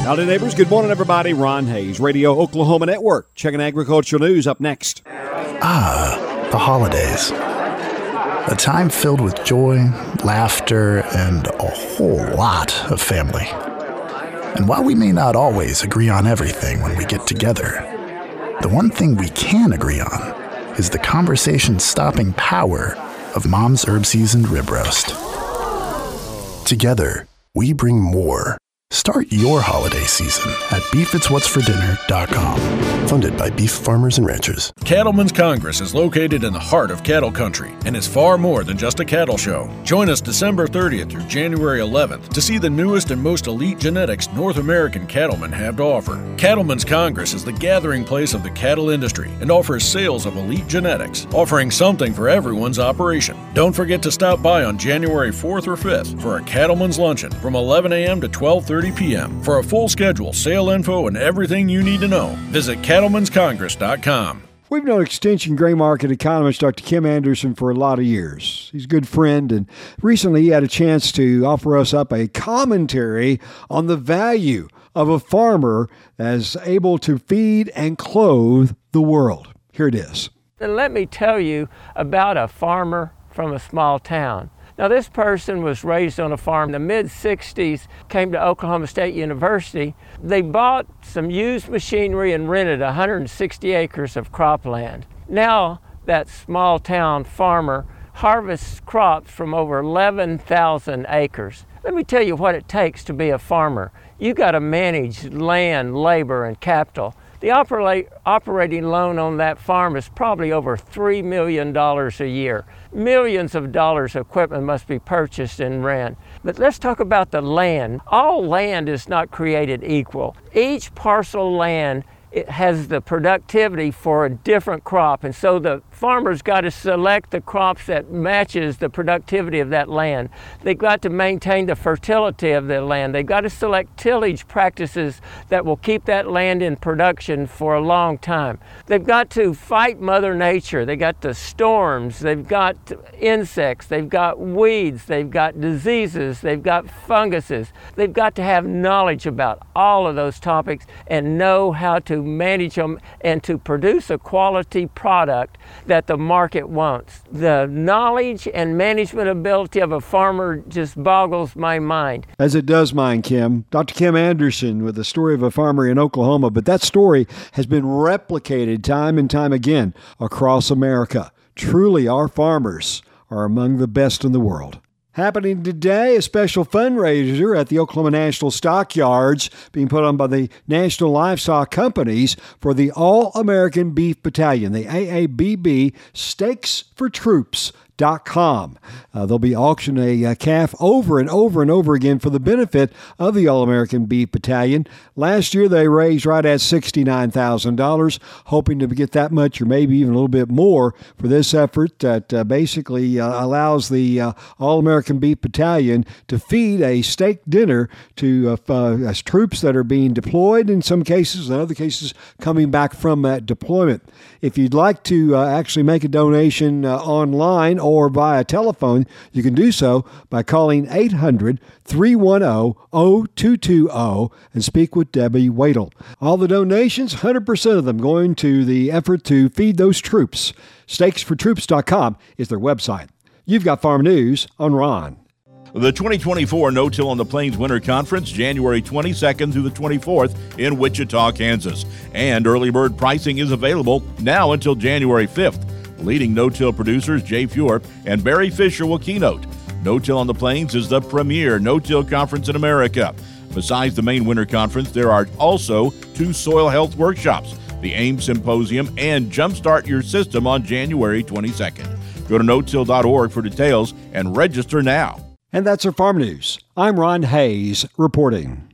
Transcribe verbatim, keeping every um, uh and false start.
Howdy, neighbors. Good morning, everybody. Ron Hayes, Radio Oklahoma Network. Checking agricultural news up next. Ah, the holidays. A time filled with joy, laughter, and a whole lot of family. And while we may not always agree on everything when we get together, the one thing we can agree on is the conversation-stopping power of Mom's Herb Seasoned Rib Roast. Together, we bring more. Start your holiday season at beef its what's for dinner dot com. Funded by Beef Farmers and Ranchers. Cattlemen's Congress is located in the heart of cattle country and is far more than just a cattle show. Join us December thirtieth through January eleventh to see the newest and most elite genetics North American cattlemen have to offer. Cattlemen's Congress is the gathering place of the cattle industry and offers sales of elite genetics, offering something for everyone's operation. Don't forget to stop by on January fourth or fifth for a Cattlemen's Luncheon from eleven a.m. to twelve thirty p.m. For a full schedule, sale info, and everything you need to know, visit cattlemens congress dot com. We've known Extension Gray Market economist Doctor Kim Anderson for a lot of years. He's a good friend, and recently he had a chance to offer us up a commentary on the value of a farmer that's able to feed and clothe the world. Here it is. Then let me tell you about a farmer from a small town. Now, this person was raised on a farm in the mid sixties, came to Oklahoma State University. They bought some used machinery and rented one hundred sixty acres of cropland. Now, that small town farmer harvests crops from over eleven thousand acres. Let me tell you what it takes to be a farmer. You got to manage land, labor, and capital. The operate, operating loan on that farm is probably over three million dollars a year. Millions of dollars of equipment must be purchased and ran. But let's talk about the land. All land is not created equal. Each parcel of land, it has the productivity for a different crop, and so the farmer's got to select the crops that matches the productivity of that land. They've got to maintain the fertility of the land. They've got to select tillage practices that will keep that land in production for a long time. They've got to fight Mother Nature. They've got the storms, they've got insects, they've got weeds, they've got diseases, they've got funguses. They've got to have knowledge about all of those topics and know how to manage them and to produce a quality product that the market wants. The knowledge and management ability of a farmer just boggles my mind. As it does mine, Kim. Doctor Kim Anderson with the story of a farmer in Oklahoma, but that story has been replicated time and time again across America. Truly, our farmers are among the best in the world. Happening today, a special fundraiser at the Oklahoma National Stockyards being put on by the National Livestock Companies for the All-American Beef Battalion, the A A B B Steaks for Troops. Dot com. Uh, they'll be auctioning a, a calf over and over and over again for the benefit of the All-American Beef Battalion. Last year, they raised right at sixty-nine thousand dollars, hoping to get that much or maybe even a little bit more for this effort that uh, basically uh, allows the uh, All-American Beef Battalion to feed a steak dinner to uh, uh, troops that are being deployed in some cases, in other cases coming back from that deployment. If you'd like to uh, actually make a donation uh, online or via telephone, you can do so by calling eight hundred, three one zero, zero two two zero and speak with Debbie Wadle. All the donations, one hundred percent of them going to the effort to feed those troops. steaks for troops dot com is their website. You've got Farm News on Ron. The twenty twenty-four No-Till on the Plains Winter Conference, January twenty-second through the twenty-fourth in Wichita, Kansas. And early bird pricing is available now until January fifth. Leading no-till producers Jay Fjord and Barry Fisher will keynote. No-Till on the Plains is the premier no-till conference in America. Besides the main winter conference, there are also two soil health workshops, the AIM Symposium and Jumpstart Your System on January twenty-second. Go to no till dot org for details and register now. And that's our Farm News. I'm Ron Hayes reporting.